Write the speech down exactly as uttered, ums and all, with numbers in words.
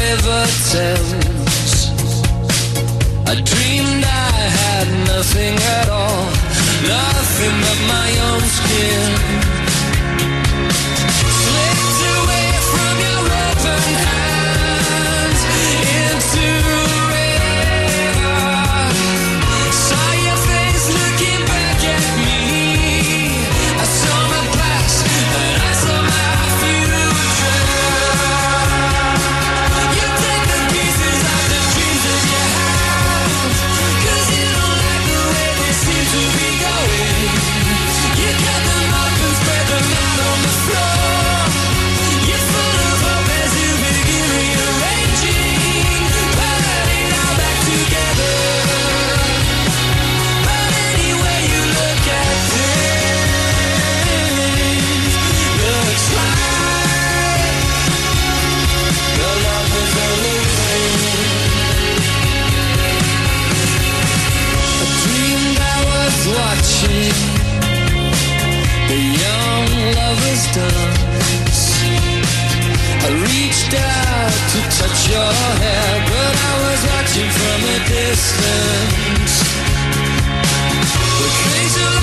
river tells. I dreamed I had nothing at all, nothing but my own skin. Slipped away from your open hands into a river. Saw your face looking back at me. I saw my past and I saw my future. You take the pieces of the dreams that you have, 'cause you don't like the way they seem to be going. You cut them up and spread them out on the floor. You're full of hope as you begin rearranging, putting it all back together. But anyway you look at things, looks like your love is only fake. I dreamed I was watching the young lovers dance. I reached out to touch your hair, but I was watching from a distance. The crazy